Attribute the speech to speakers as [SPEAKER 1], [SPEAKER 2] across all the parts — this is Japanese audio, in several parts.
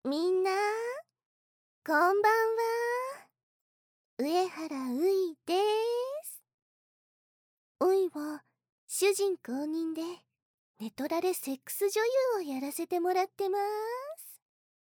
[SPEAKER 1] みんな、こんばんは。上原ういです。ういは主人公認でネトラレセックス女優をやらせてもらってます。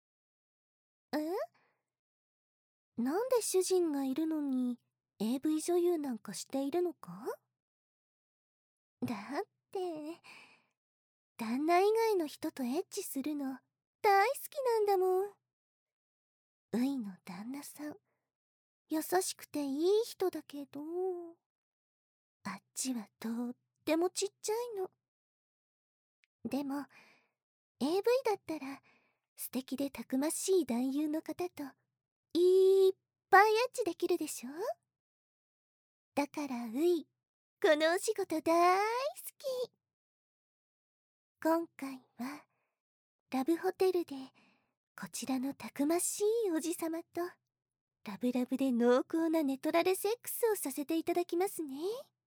[SPEAKER 1] なんで主人がいるのに AV 女優なんかしているのか？だって旦那以外の人とエッチするの大好きなんだもん。ういの旦那さん優しくていい人だけど、あっちはとってもちっちゃいの。でも AV だったら素敵でたくましい男優の方といっぱいエッチできるでしょ。だからうい、このお仕事大好き。今回はラブホテルでこちらのたくましいおじさまとラブラブで濃厚なネトラレセックスをさせていただきますね。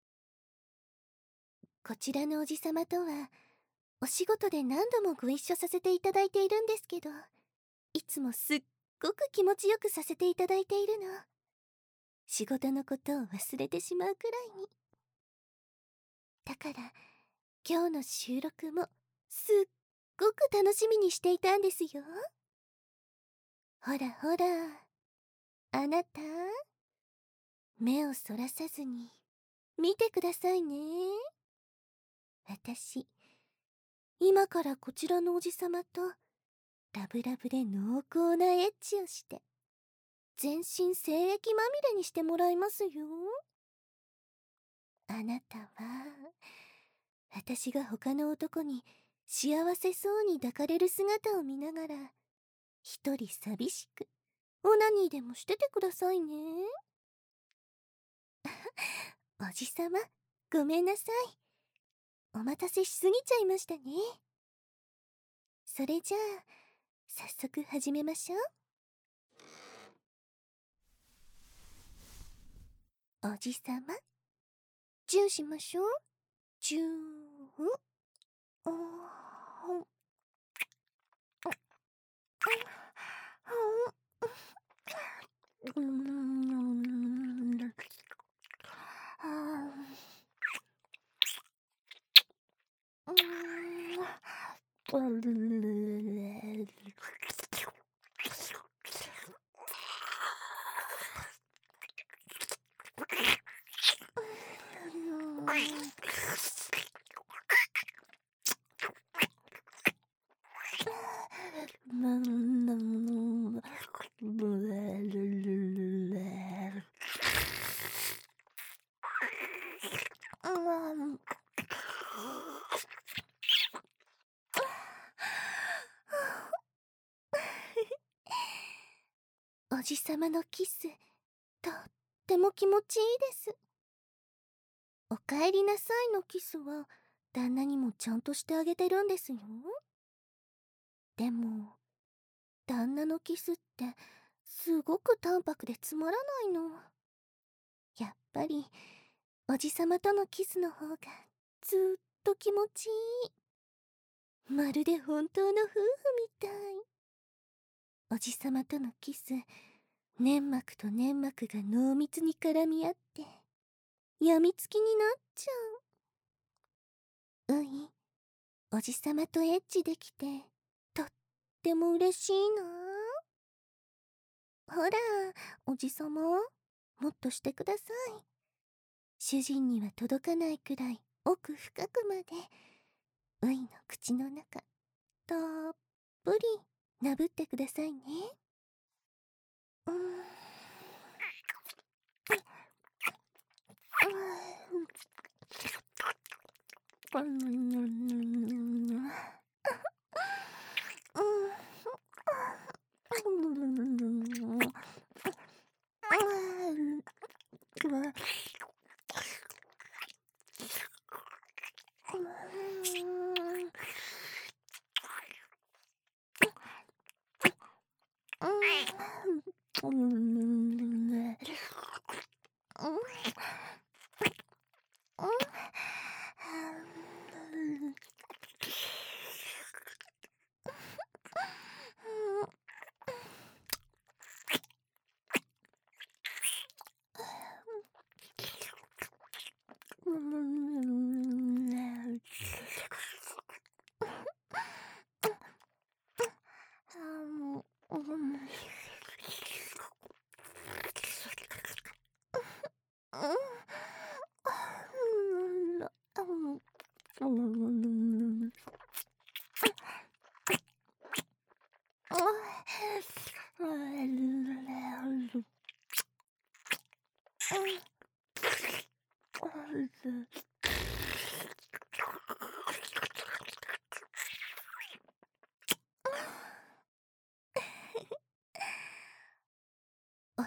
[SPEAKER 1] こちらのおじさまとはお仕事で何度もご一緒させていただいているんですけど、いつもすっごく気持ちよくさせていただいているの。仕事のことを忘れてしまうくらいに。だから今日の収録もすっごく楽しみにしていたんですよ。ほらほら、あなた、目をそらさずに見てくださいね。私、今からこちらのおじさまとラブラブで濃厚なエッチをして全身精液まみれにしてもらいますよ。あなたは私が他の男に幸せそうに抱かれる姿を見ながら一人寂しくオナニーでもしててくださいね。おじさま、ごめんなさい。お待たせしすぎちゃいましたね。それじゃあ早速始めましょう。おじさま、チューしましょう。チュー。おー。おじさまのキス、とっても気持ちいいです。おかえりなさいのキスは旦那にもちゃんとしてあげてるんですよ。でも旦那のキスってすごく淡白でつまらないの。やっぱりおじさまとのキスの方がずっと気持ちいい。まるで本当の夫婦みたい。おじさまとのキス、粘膜と粘膜が濃密に絡み合ってやみつきになっちゃう。おじさまとエッチできてとっても嬉しいな。ほらおじさま、もっとしてください。主人には届かないくらい奥深くまでういの口の中たっぷりなぶってくださいね。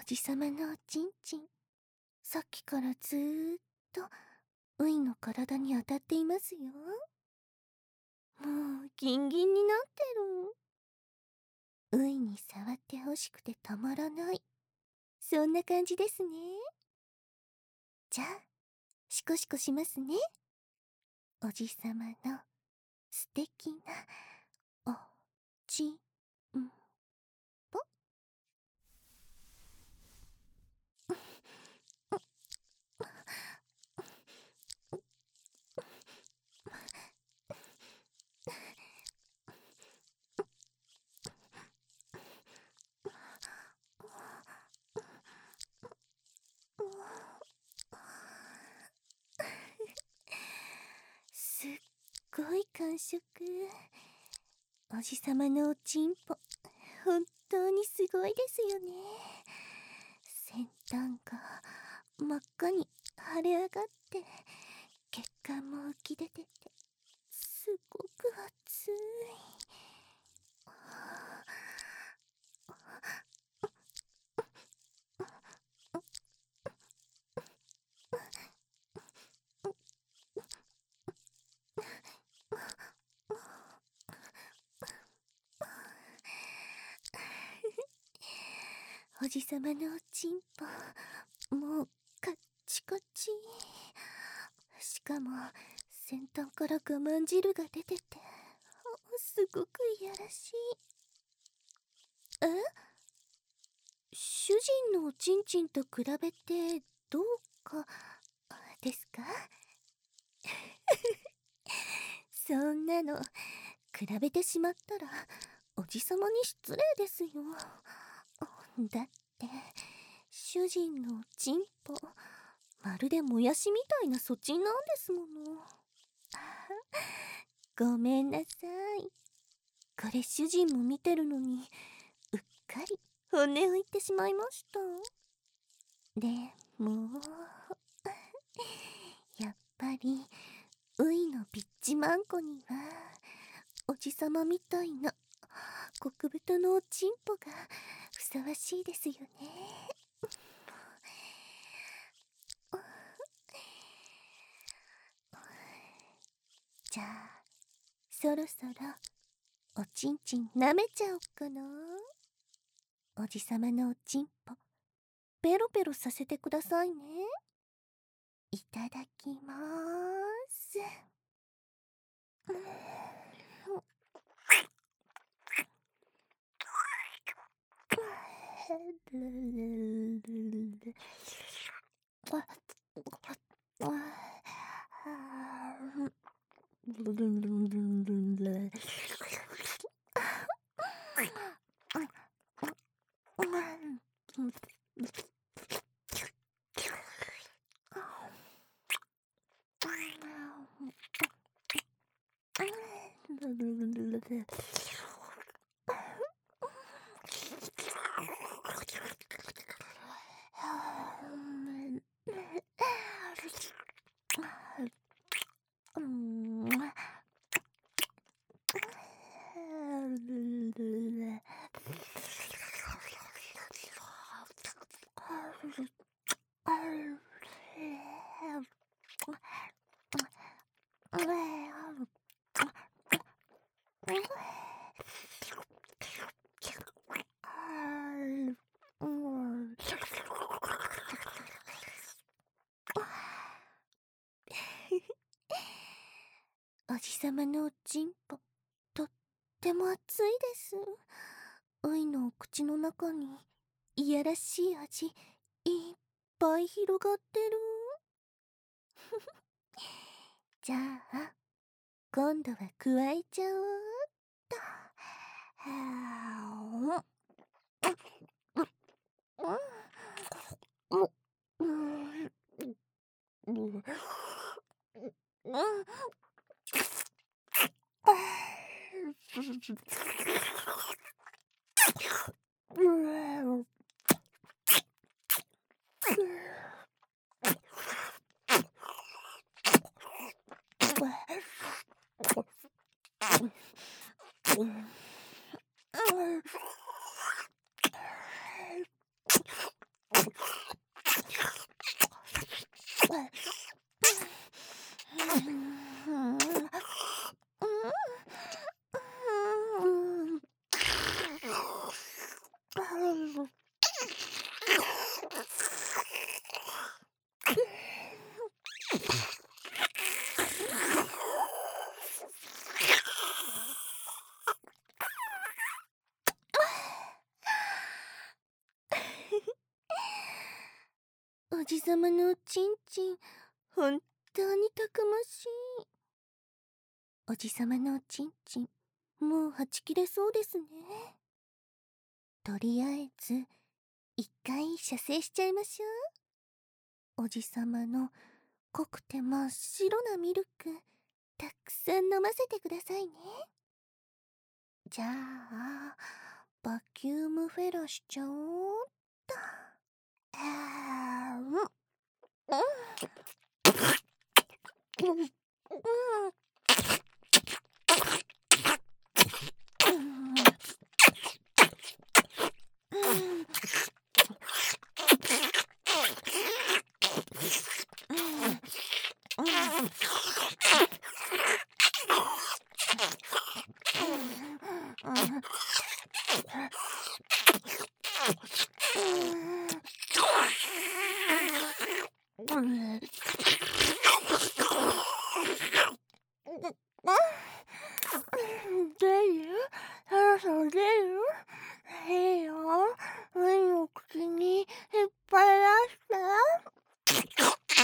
[SPEAKER 1] じさまのおちんちん、さっきからずーっとういの体に当たっていますよ。もうギンギンになってる。ういに触ってほしくてたまらない、そんな感じですね。じゃあシコシコしますね。おじさまの素敵なおちんぽ。すっごい感触。おじさまのおちんぽ、本当にすごいですよね。先端が真っ赤に腫れ上がって、血管も浮き出てて、すごく熱い。おじさまのおちんぽ、もうカッチカチ。しかも先端から我慢汁が出てて、すごくいやらしい。え、主人のおちんちんと比べてどうかですか？そんなの比べてしまったらおじさまに失礼ですよ。だって主人のおちんぽ、まるでもやしみたいなそちんなんですもの。ごめんなさい。これ主人も見てるのにうっかり本音を言ってしまいました。でもやっぱりういのビッチマンコにはおじさまみたいな極太のおちんぽがふさわしいですよね。じゃあそろそろおちんちん舐めちゃおっかな。おじさまのおちんぽペロペロさせてくださいね。いただきまーす。おじさまのおちんぽ、とっても熱いです。ういのお口の中にいやらしい味いっぱい広がってる。じゃあ今度は加えちゃおうっと。 じさまのおちんちん、本当にたくましい。おじさまのおちんちん、もうはち切れそうですね。とりあえず一回射精しちゃいましょう。おじさまの濃くて真っ白なミルク、たくさん飲ませてくださいね。じゃあバキュームフェラしちゃおうっと。出る？そろそろ出る？いいよ。ワインを口に引っ張り出して。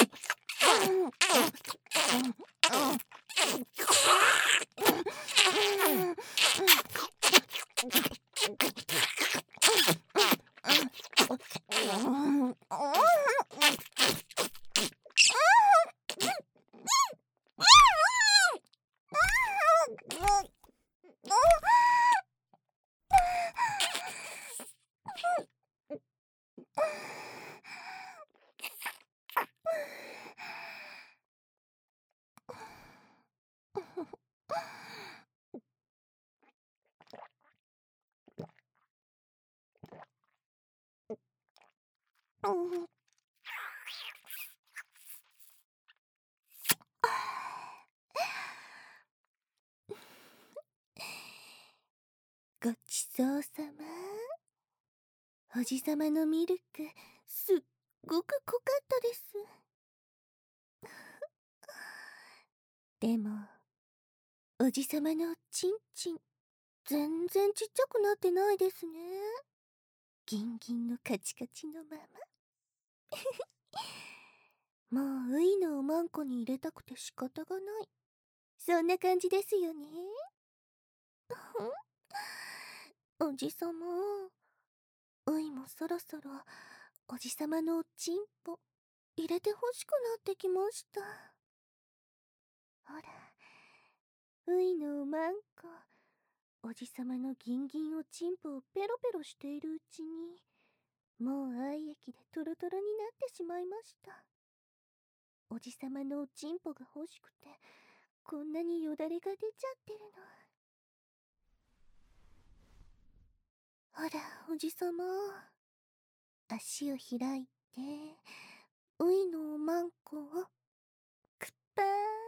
[SPEAKER 1] ごちそうさま。おじさまのミルク、すっごく濃かったです。でも、おじさまのちんちん、全然ちっちゃくなってないですね。ギンギンのカチカチのまま。もうウイのおまんこに入れたくて仕方がない。そんな感じですよね。おじさま、ウイもそろそろおじさまのおちんぽ入れてほしくなってきました。ほら、ウイのおまんこ、おじさまのギンギンおちんぽをペロペロしているうちに、もう愛液でトロトロになってしまいました。おじさまのおちんぽが欲しくて、こんなによだれが出ちゃってるの。ほら、おじさま、足を開いて、ウイのおまんこをくっぱー。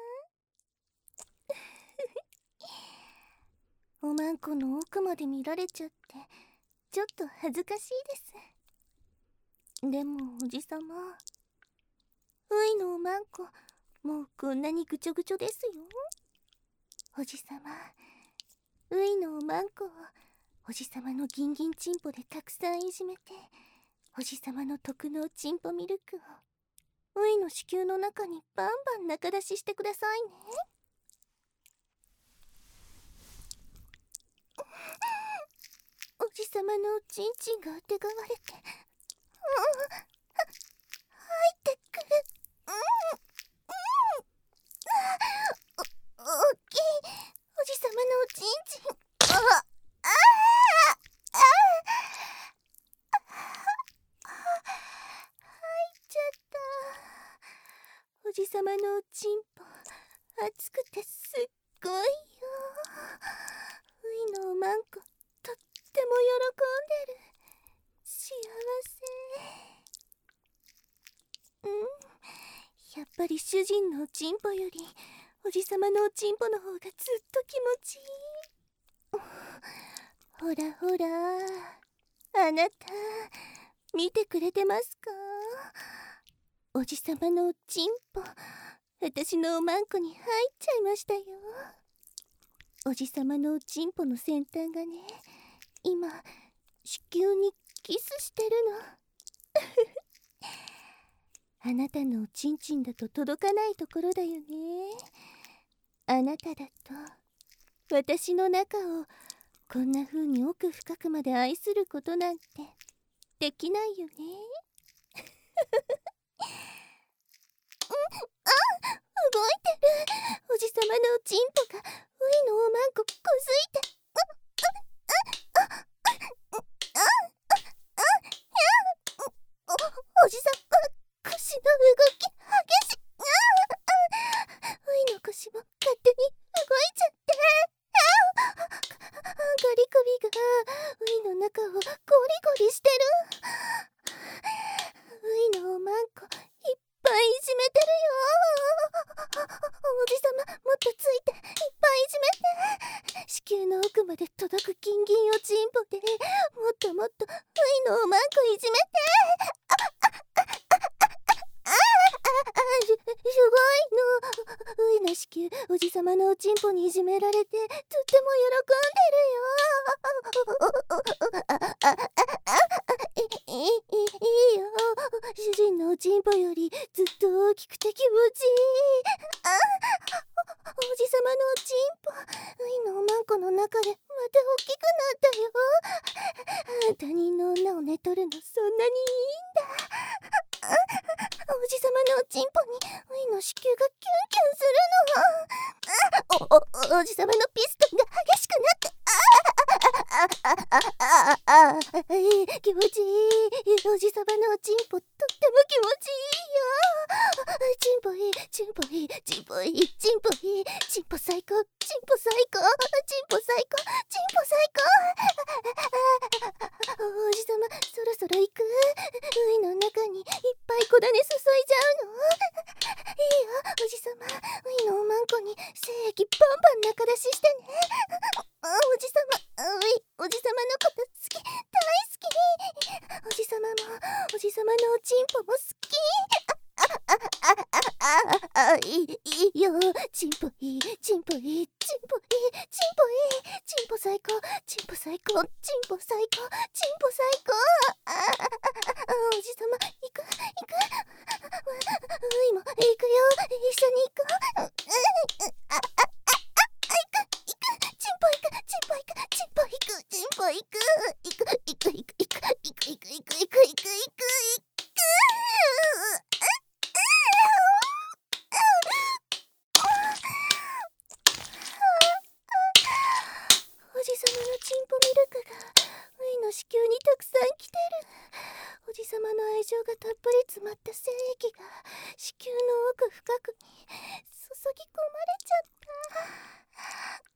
[SPEAKER 1] おまんこの奥まで見られちゃってちょっと恥ずかしいです。でもおじさま、ウイのおまんこもうこんなにぐちょぐちょですよ。おじさま、ウイのおまんこをおじさまのギンギンチンポでたくさんいじめて、おじさまの特のチンポミルクをウイの子宮の中にバンバン中出ししてくださいね。おじさまのおちんちんがあてがわれて、入ってくる。おっきいおじさまのおちんちん。入っちゃった。おじさまのおちんぽ熱くてすっごいよ。ウイのおまんことっても喜んでる。幸せ。やっぱり主人のおちんぽよりおじさまのおちんぽの方がずっと気持ちいい。ほらほら、あなた見てくれてますか？おじさまのおちんぽ、私のおまんこに入っちゃいましたよ。おじさまのおちんぽの先端がね、今子宮にキスしてるの。 あなたのおちんちんだと届かないところだよね。あなただと私の中をこんな風に奥深くまで愛することなんてできないよね。動いてる。おじさまのおちんぽがウイのおまんここづいて。おじさま腰の動き激しい。ウイの腰も勝手に動いちゃって。ガリ首がウイの中をゴリゴリしてる。ウイのおまんこいっぱいいじめてるよ。おじさまもっとついていっぱいいじめて。子宮の奥まで届くギンギンおちんぽでもっともっとウイのおまんこいじめて。すごいの。ウイの子宮おじさまのおちんぽにいじめられてとっても喜んでるよ。いいよ。主人のおちんぽよりずっと大きくて気持ちいい。おじさまのおちんぽウイのおまんこの中でまた大きくなったよ。他人の女を寝取るのそんなにいいんだ。おじさまのおちんぽにウイの子宮がキュンキュンするの。おじさまのピストンが激しくなって。気持ちいい。おじさまのおちんぽとっても気持ちいいよ。チンポいい、チンポいい、チンポいい、チンポいい、チンポ最高、チンポ最高、チンポ最高、チンポ最高。おじさまそろそろ行く。ウイの中にいっぱい小種注いじゃうの。いいよおじさま、ウイのおまんこに精液バンバン中出ししてね。おじさま、おじさまのこと好き、大好き。おじさまもおじさまのおちんぽも好き。いいよ。チンポいい、チンポいい、チンポいい、チンポいい、チンポ最高、チンポ最高、チンポ最高、チンポ最高。おじさま行く。ウイも行くよ。一緒に行こう。チンポ行く、チンポ行く、チンポ行く、チンポ行く、おじさまのチンポミルクがウイの子宮にたくさん来てる。おじさまの愛情がたっぷり詰まった精液が子宮の奥深くに注ぎ込まれちゃった。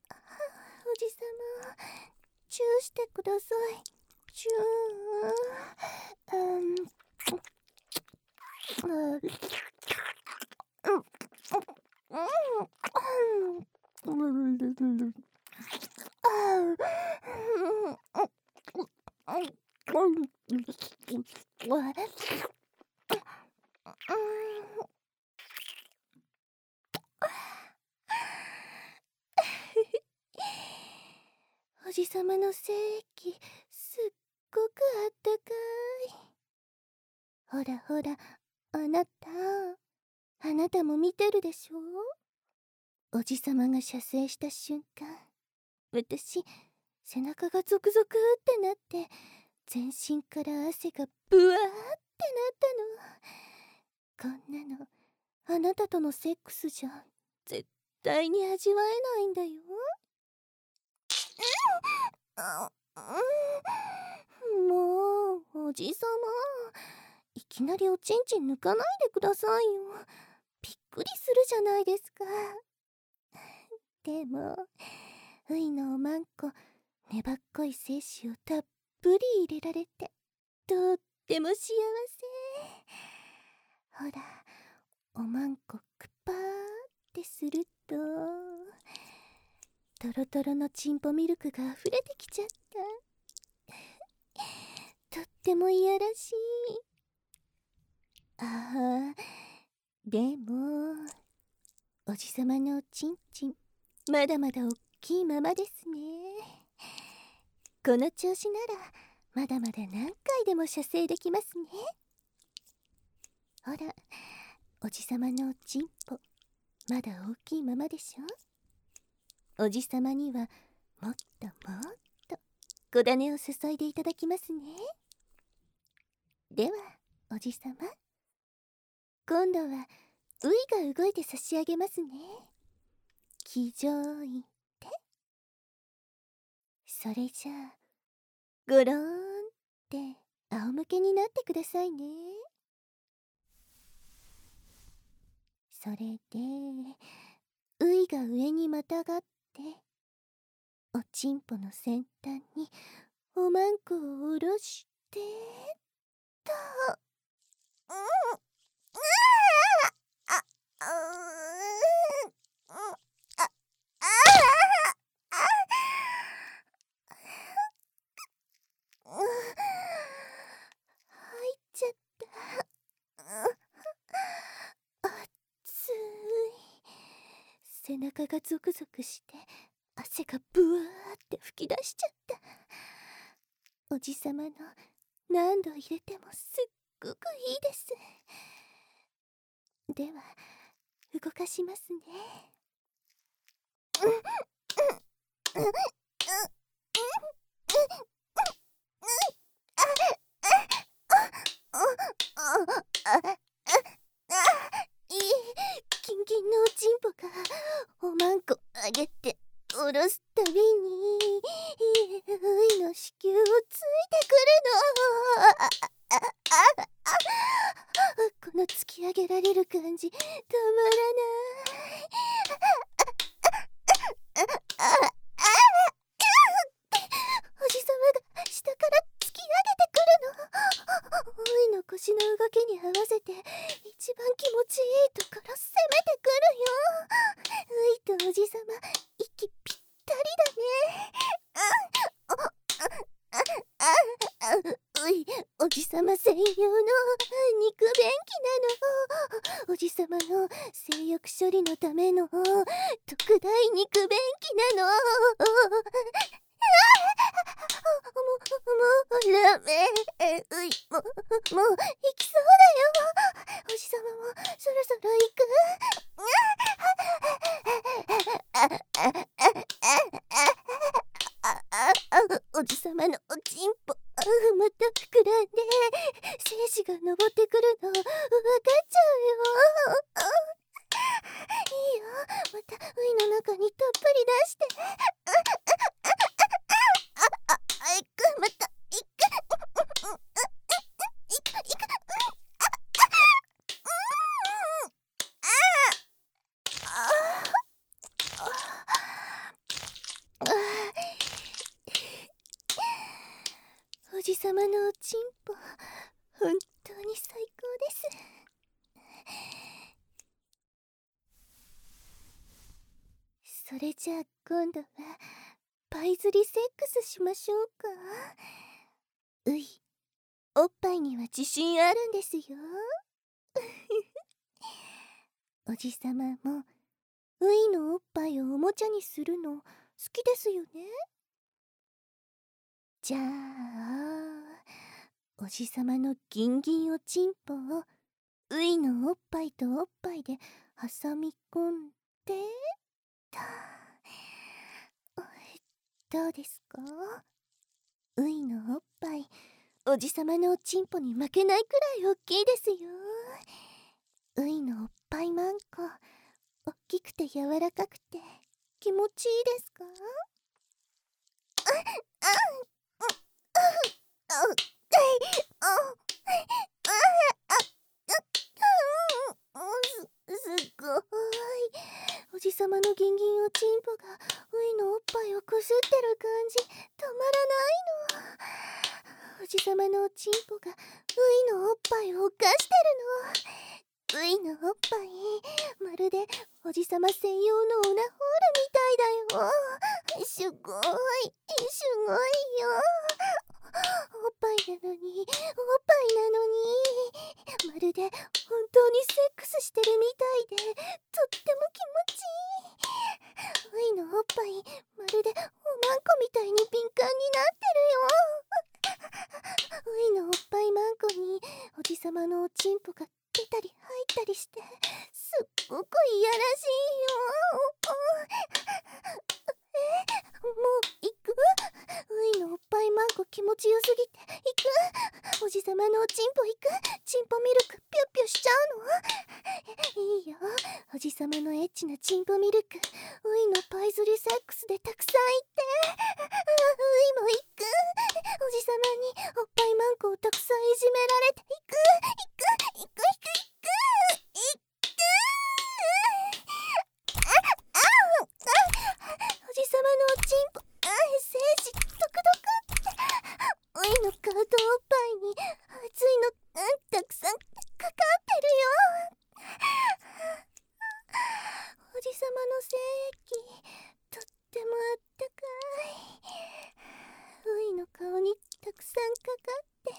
[SPEAKER 1] おじさまチューしてください。チュおじさまの精液すっごくあったかい。ほらほら、あなたも見てるでしょ。おじさまが射精した瞬間、私背中がゾクゾクってなって全身から汗がブワーってなったの。こんなのあなたとのセックスじゃ絶対に味わえないんだよ。もうおじさまいきなりおちんちん抜かないでくださいよ。びっくりするじゃないですか。でもウイのおまんこ粘っこい精子をたっぷり入れられてとっても幸せ。ほらおまんこクパーってするとトロトロのチンポミルクが溢れてきちゃった。とってもいやらしい。でもおじさまのおちんちんまだまだおっきいままですね。この調子ならまだまだ何回でも射精できますね。 ほら、おじさまのおちんぽまだ大きいままでしょ。おじさまにはもっともっと小種を注いでいただきますね。ではおじさま、今度はういが動いて差し上げますね。騎乗位って。それじゃあごろーんって仰向けになってくださいね。それでういが上にまたがっておちんぽの先端におまんこを下ろしてと、入っちゃった。熱い。背中がゾクゾクして汗がブワーって吹き出しちゃった。おじさまの何度入れてもすっごくいいです。では動かしますね。キンキンのおちんぽがおまんこあげて下ろすたびにういの子宮をついてくるの。この突き上げられる感じたまらない。おじさまが下から突き上げてくるの。ういの腰の動きに合わせて一番気持ちいいところ攻めてくるよ。ういとおじさま息ぴったりだね。うい、おじさま専用の肉便器なの。おじさまの性欲処理のための特大肉便器なの。もうダメ。うい、もう行きそうだよ。おじさまもそろそろ行く。おじさまのおちんぽまた膨らんで精子が昇ってくるの分かっちゃうよ。いいよ、またういの中にたっぷり出して。またいく。おじさまのおちんぽ本当に最高です。それじゃあ今度はパイ釣りセックスしましょうか。うい、おっぱいには自信あるんですよ。おじさまもういのおっぱいをおもちゃにするの好きですよね。じゃあおじさまのギンギンおちんぽをういのおっぱいとおっぱいで挟み込んでと。どうですか？ういのおっぱいおじさまのおちんぽに負けないくらい大きいですよ。ういのおっぱいまんこ大きくて柔らかくて気持ちいいですか？すごい。おじさまのギンギンおちんぽがういのおっぱいをこすってる感じたまらないの。おじさまのおちんぽがういのおっぱいを犯してるの。ういのおっぱいまるでおじさま専用のオナホールみたいだよ。すごいすごいよ。おっぱいなのにおっぱいなのにまるで本当にセックスしてるみたいでとっても気持ちいい。ういのおっぱいまるでおまんこみたいに敏感になってるよ。ういのおっぱいまんこにおじさまのおちんぽが出たりしてすっごくいやらしいよ。もう行く？ういのおっぱいマンコ気持ちよすぎて行く？おじさまのおちんぽ行く？チンポミルクピュッピュしちゃうの？いいよ、おじさまのエッチなチンポミルク、ういのパイズリセックスでたくさんいって。ういも行く？おじさまにおっぱいマンコをたくさんいじめられて行く？行く？行く？おじさまのおちんぽ、精子ドクドクって。おいの顔とおっぱいに熱いの、たくさんかかってるよ。おじさまの精液とってもあったかい。ういの顔にたくさんかかって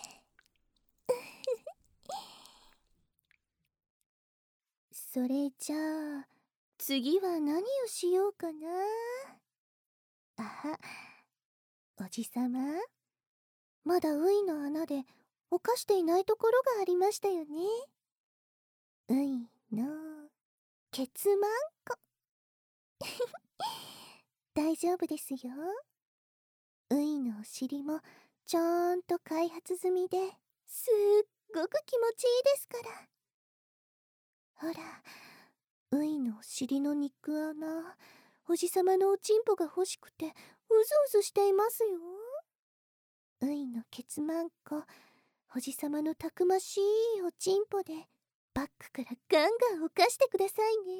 [SPEAKER 1] それじゃあ次は何をしようかな。あは、おじさま、まだういの穴で犯していないところがありましたよね。ういのケツマンコ大丈夫ですよ。ういのお尻もちゃんと開発済みですっごく気持ちいいですから。ほら、ういのお尻の肉穴、おじさまのおちんぽが欲しくてうずうずしていますよ。ういのケツマンコ、おじさまのたくましいおちんぽでバックからガンガン犯してくださいね。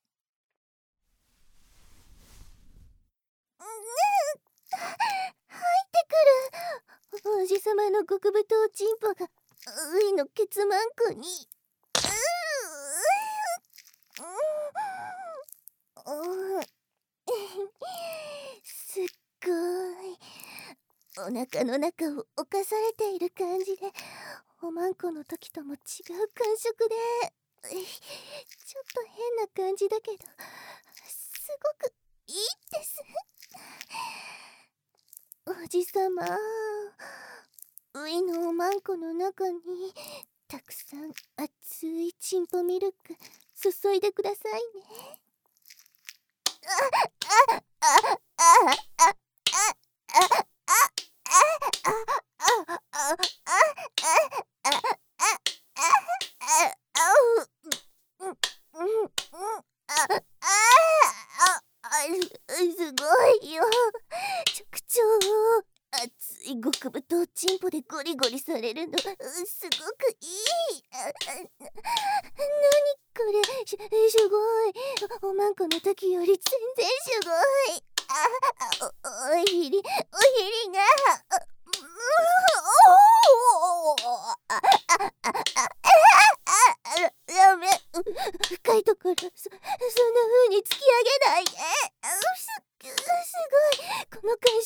[SPEAKER 1] 入ってくる。おじさまの極太おちんぽがういのケツマンコにすっごいお腹の中を侵されている感じで、おまんこの時とも違う感触で、ちょっと変な感じだけどすごくいいです。おじさま、ういのおまんこの中にたくさん熱いチンポミルク注いでくださいね。すごいよ。直腸熱い極太おちんぽでゴリゴリされるのすごくいい。なにこれ、すごい。おまんこの時より全然すごい。お尻がやめ、深いところそんな風に突き上げないで。すごい、この感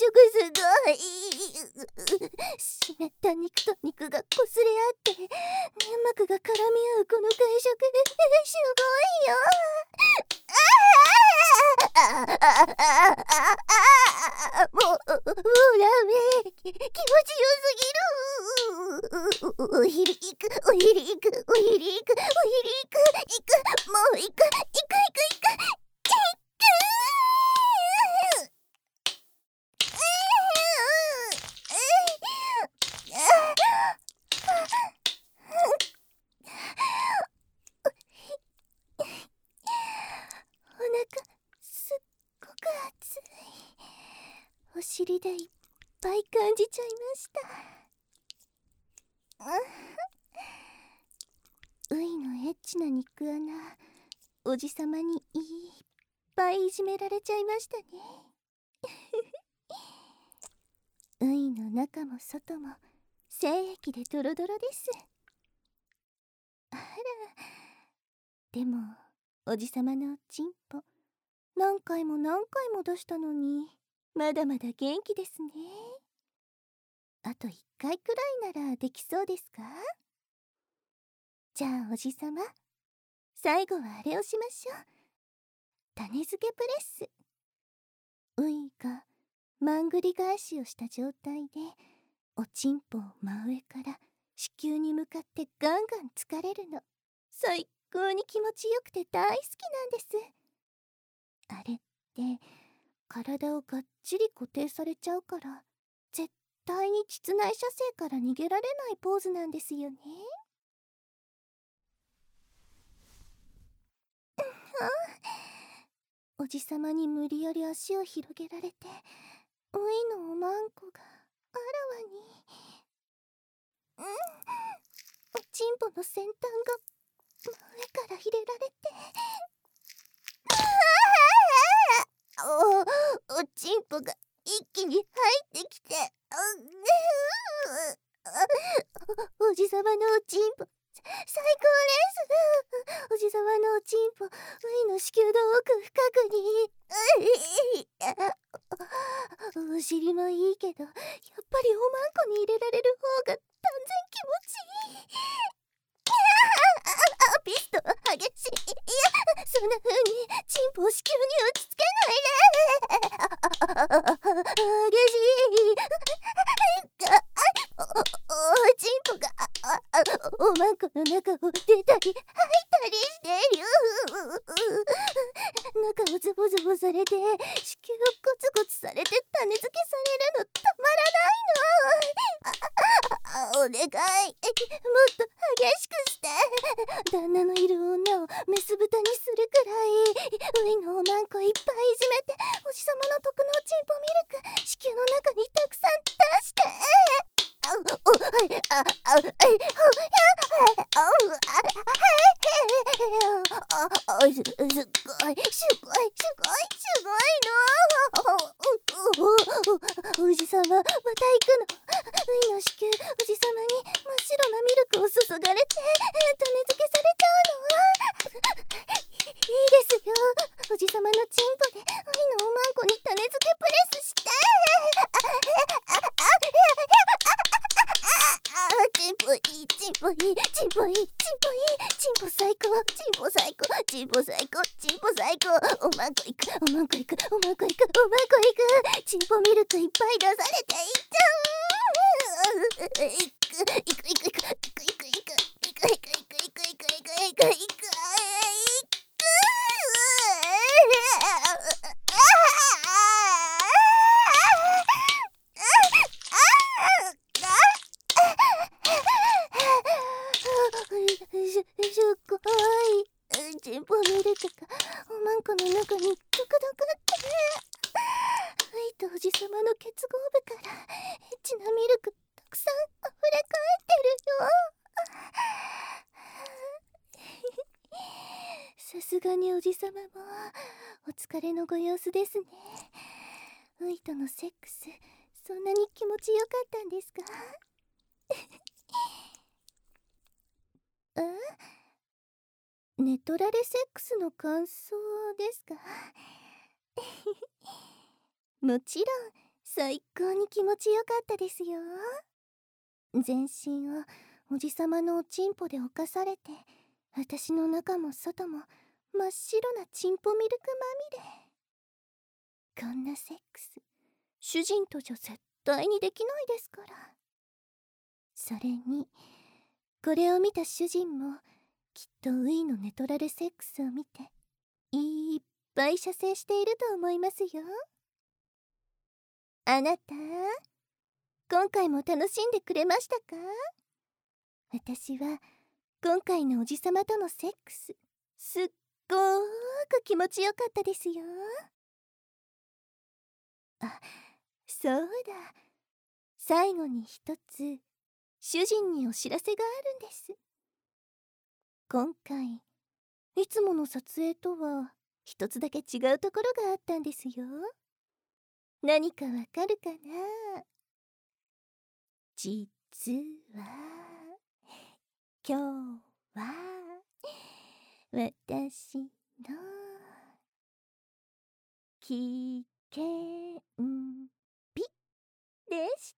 [SPEAKER 1] 触すごい。湿った肉と肉がこすれ合って粘膜が絡み合うこの感触すごいよ。もうダメ、気持ちよすぎる。お尻行く、お尻行く、お尻行く、お尻行く、行く、もう行く、行く、行く、行く。お腹すっごく熱い。お尻でいっぱい感じちゃいました。ういのエッチな肉穴、おじさまにいっぱいいじめられちゃいましたね。ういの中も外も精液でドロドロです。あら、でもおじさまのおちんぽ何回も何回も出したのにまだまだ元気ですね。あと1回くらいならできそうですか？じゃあおじさま、最後はあれをしましょう。種付けプレス。ういがまんぐり返しをした状態でおちんぽを真上から子宮に向かってガンガン疲れるの。最高に気持ちよくて大好きなんです。あれって体をがっちり固定されちゃうから絶対に膣内射精から逃げられないポーズなんですよね。おじさまに無理やり足を広げられて、おいのおまんこがあらわに、おちんぽの先端が真上から入れられて、おちんぽが一気に入ってきて、おじさまのおちんぽ最高です。おじさまのおちんぽ、ういの子宮の奥深くに。お尻もいいけど、やっぱりおまんこに入れられる方が断然気持ちいい。ピスト激しい。いや、そんな風にチンポを子宮に打ちつけないで。激しい。おちんぽがおまんこの中を出たり入ったりしてる。中をズボズボされて、子宮をゴツゴツされて種付けされるのたまらないの。お願い、もっと激しくして。旦那のいる女をメス豚にするくらい、ういのおまんこいっぱいいじめて、おじさまの特納チンポミルク子宮の中にたくさん出して。すごいすごいの。おじさままた行くの。ういの子宮おじさまに真っ白なミルクを注がれて種付けされちゃうの。いいですよ。おじさまのチンポでういのおまんこに種付けプレスして。チンポいい、チンポいい、チンポいい、チンポいい、チンポ最高、チンポ最高、チンポ最高、チンポ最高。おまんこいく、おまんこいく、おまんこいく、おまんこいく。チンポミルクいっぱい出されていっちゃう。いくいくいくいくいくいくいくいくいくいくいくいくいくいくいく。すごい。チンポミルクがおまんこの中にドクドクって。ういとおじさまの結合部からエッチなミルクたくさん溢れ返ってるよ。さすがにおじさまもお疲れのご様子ですね。ういとのセックスそんなに気持ちよかったんですか？ネトラレセックスの感想ですか？もちろん最高に気持ちよかったですよ。全身をおじさまのおちんぽで侵されて、私の中も外も真っ白なチンポミルクまみれ。こんなセックス主人とじゃ絶対にできないですから。それにこれを見た主人もきっとウィのネトラルセックスを見ていっぱい射精していると思いますよ。あなた今回も楽しんでくれましたか？私は今回のおじさまとのセックスすっごーく気持ちよかったですよ。あ、そうだ、最後に一つ主人にお知らせがあるんです。今回いつもの撮影とは一つだけ違うところがあったんですよ。何かわかるかな？実は今日は私の記念日でした。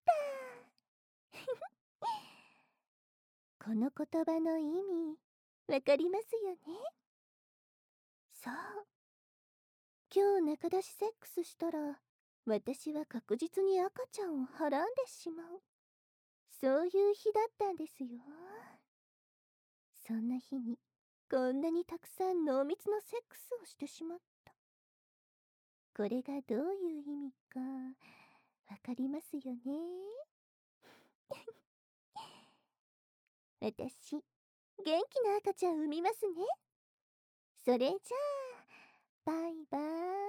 [SPEAKER 1] この言葉の意味わかりますよね？そう、今日中出しセックスしたら私は確実に赤ちゃんをはらんでしまう、そういう日だったんですよ。そんな日にこんなにたくさん濃密なセックスをしてしまった。これがどういう意味かわかりますよね。私、元気な赤ちゃん産みますね。それじゃあ、バイバーイ。